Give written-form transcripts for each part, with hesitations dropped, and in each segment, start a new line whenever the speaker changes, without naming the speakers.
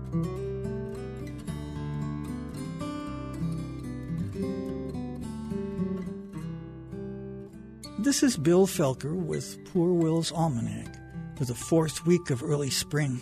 This is Bill Felker with Poor Will's Almanac for the 4th week of early spring.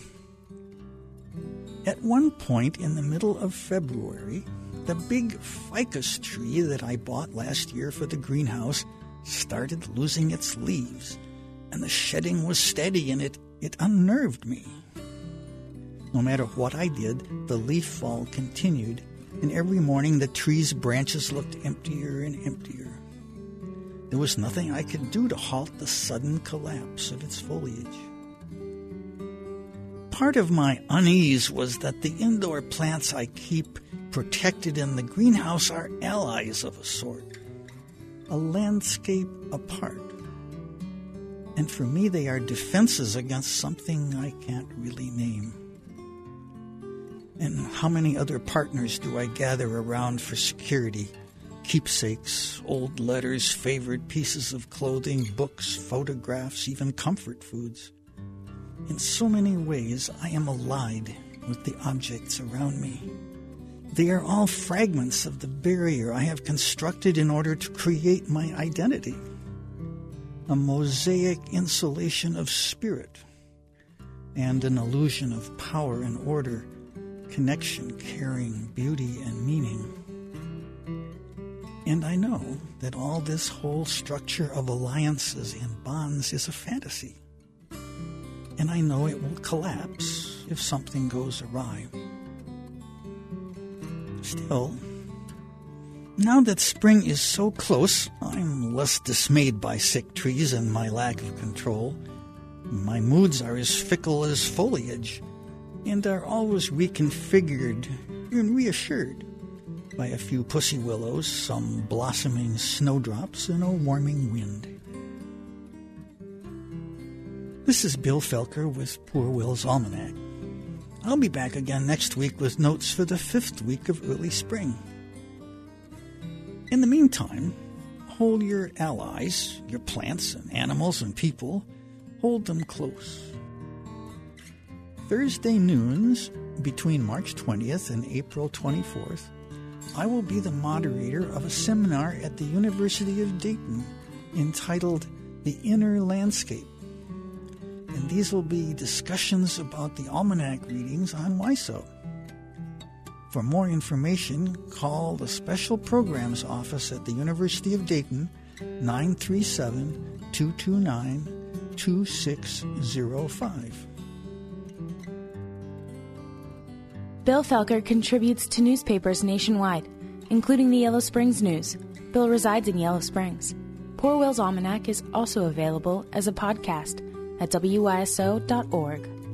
At one point in the middle of February, the big ficus tree that I bought last year for the greenhouse started losing its leaves, and the shedding was steady, and it unnerved me. No matter what I did, the leaf fall continued, and every morning the tree's branches looked emptier and emptier. There was nothing I could do to halt the sudden collapse of its foliage. Part of my unease was that the indoor plants I keep protected in the greenhouse are allies of a sort, a landscape apart. And for me, they are defenses against something I can't really name. And how many other partners do I gather around for security? Keepsakes, old letters, favorite pieces of clothing, books, photographs, even comfort foods. In so many ways, I am allied with the objects around me. They are all fragments of the barrier I have constructed in order to create my identity. A mosaic insulation of spirit and an illusion of power and order, connection, caring, beauty, and meaning. And I know that all this whole structure of alliances and bonds is a fantasy. And I know it will collapse if something goes awry. Still, now that spring is so close, I'm less dismayed by sick trees and my lack of control. My moods are as fickle as foliage and are always reconfigured and reassured by a few pussy willows, some blossoming snowdrops, and a warming wind. This is Bill Felker with Poor Will's Almanac. I'll be back again next week with notes for the 5th week of early spring. In the meantime, hold your allies, your plants and animals and people, hold them close. Thursday noons between March 20th and April 24th, I will be the moderator of a seminar at the University of Dayton entitled The Inner Landscape. And these will be discussions about the almanac readings on WISO. For more information, call the Special Programs Office at the University of Dayton, 937-229-2605.
Bill Felker contributes to newspapers nationwide, including the Yellow Springs News. Bill resides in Yellow Springs. Poor Will's Almanac is also available as a podcast at WYSO.org.